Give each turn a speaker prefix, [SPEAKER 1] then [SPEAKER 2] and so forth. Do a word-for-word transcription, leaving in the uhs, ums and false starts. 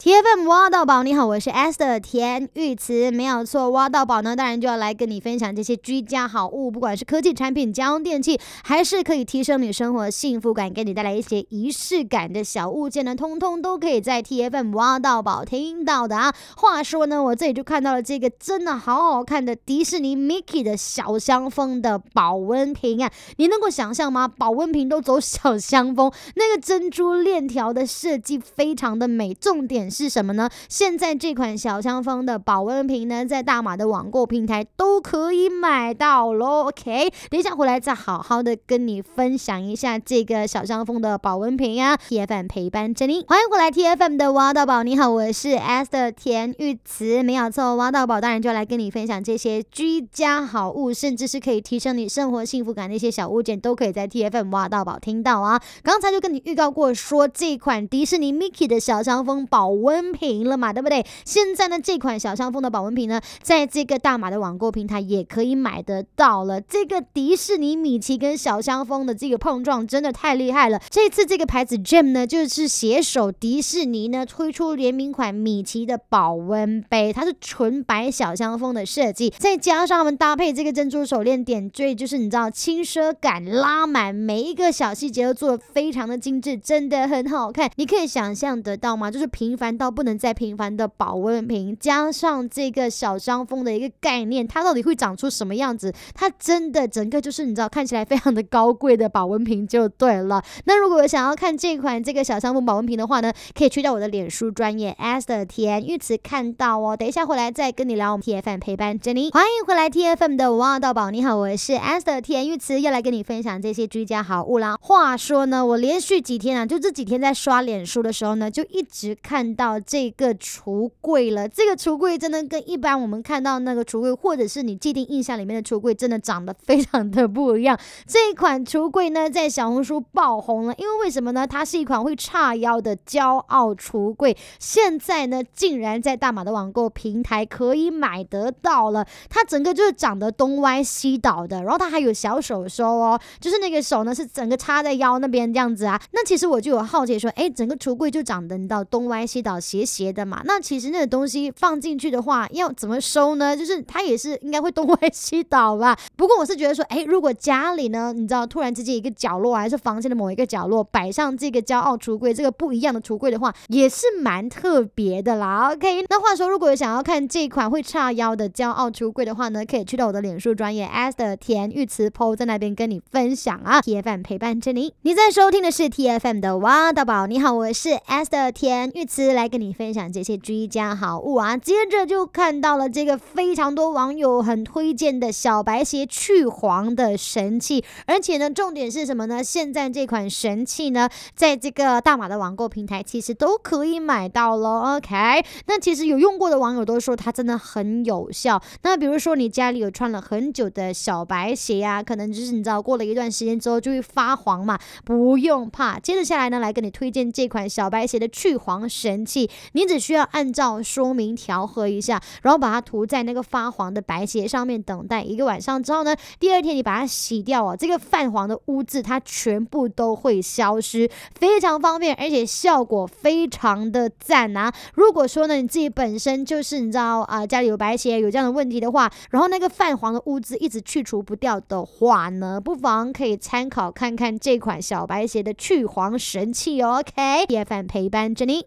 [SPEAKER 1] T F M 挖到宝，你好，我是 Esther 田玉慈，没有错，挖到宝呢，当然就要来跟你分享这些居家好物，不管是科技产品、家用电器，还是可以提升你生活幸福感，给你带来一些仪式感的小物件呢，通通都可以在 T F M 挖到宝听到的啊。话说呢，我这里就看到了这个真的好好看的迪士尼 Mickey 的小香风的保温瓶啊，你能够想象吗？保温瓶都走小香风，那个珍珠链条的设计非常的美，重点是什么呢？现在这款小香风的保温瓶呢，在大马的网购平台都可以买到咯。 OK， 等一下回来再好好的跟你分享一下这个小香风的保温瓶啊。 T F M 陪伴着你，欢迎回来 T F M 的挖到宝，你好，我是 Esther 田玉慈，没有错，挖到宝当然就来跟你分享这些居家好物，甚至是可以提升你生活幸福感的一些小物件，都可以在 T F M 挖到宝听到啊。刚才就跟你预告过说这款迪士尼 Mickey 的小香风保温瓶了嘛，对不对？现在呢，这款小香风的保温瓶呢，在这个大马的网购平台也可以买得到了。这个迪士尼米奇跟小香风的这个碰撞真的太厉害了。这次这个牌子 Gem 呢，就是携手迪士尼呢推出联名款米奇的保温杯，它是纯白小香风的设计，再加上他们搭配这个珍珠手链点缀，就是你知道轻奢感拉满，每一个小细节都做得非常的精致，真的很好看。你可以想象得到吗？就是平凡到不能再平凡的保温瓶，加上这个小香风的一个概念，它到底会长出什么样子？它真的整个就是你知道看起来非常的高贵的保温瓶就对了。那如果想要看这款这个小香风保温瓶的话呢，可以去到我的脸书专页 Esther 田玉慈看到哦。等一下回来再跟你聊我们 T F M 陪伴着你，欢迎回来 T F M 的挖到宝，你好，我是 Esther 田玉慈，要来跟你分享这些居家好物啦。话说呢，我连续几天啊，就这几天在刷脸书的时候呢，就一直看到这个橱柜了。这个橱柜真的跟一般我们看到那个橱柜，或者是你既定印象里面的橱柜，真的长得非常的不一样。这一款橱柜呢，在小红书爆红了，因为为什么呢？它是一款会叉腰的骄傲橱柜，现在呢，竟然在大马的网购平台可以买得到了。它整个就是长得东歪西倒的，然后它还有小手收哦，就是那个手呢是整个插在腰那边这样子啊。那其实我就有好奇说，哎，整个橱柜就长得到东歪西倒斜斜的嘛，那其实那个东西放进去的话要怎么收呢？就是它也是应该会东歪西倒吧。不过我是觉得说，哎，如果家里呢，你知道突然之间一个角落还是房间的某一个角落摆上这个骄傲橱柜，这个不一样的橱柜的话，也是蛮特别的啦。 OK， 那话说如果有想要看这款会叉腰的骄傲橱柜的话呢，可以去到我的脸书专页 Esther 田玉慈 P O 在那边跟你分享啊。 T F M 陪伴着你，你在收听的是 T F M 的挖到宝，你好，我是 Esther 田玉慈，来跟你分享这些居家好物啊。接着就看到了这个非常多网友很推荐的小白鞋去黄的神器，而且呢重点是什么呢？现在这款神器呢，在这个大马的网购平台其实都可以买到了。 OK， 那其实有用过的网友都说它真的很有效。那比如说你家里有穿了很久的小白鞋啊，可能就是你知道过了一段时间之后就会发黄嘛，不用怕。接着下来呢，来跟你推荐这款小白鞋的去黄神器，你只需要按照说明调和一下，然后把它涂在那个发黄的白鞋上面，等待一个晚上之后呢，第二天你把它洗掉哦，这个泛黄的污渍它全部都会消失，非常方便，而且效果非常的赞啊。如果说呢你自己本身就是你知道啊、呃、家里有白鞋有这样的问题的话，然后那个泛黄的污渍一直去除不掉的话呢，不妨可以参考看看这款小白鞋的去黄神器哦。 OK， T F M 陪伴着你。